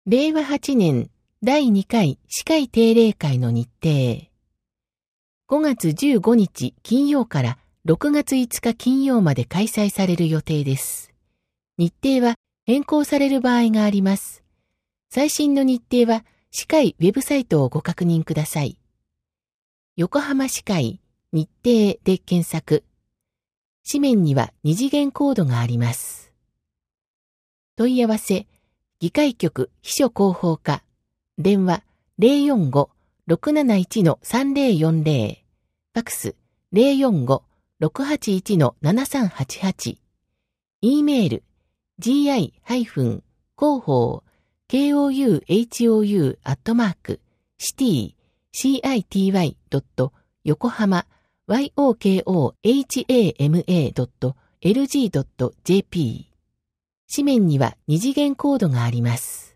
令和8年第2回司会定例会の日程。5月15日金曜から6月5日金曜まで開催される予定です。日程は変更される場合があります。最新の日程は司会ウェブサイトをご確認ください。横浜司会日程で検索。紙面には二次元コードがあります。問い合わせ、議会局秘書広報課、電話045-671-3040、ファクス045-681-7388、E メール gi-広報 kouhity.yokohama yokohama.lg.jp 紙面には二次元コードがあります。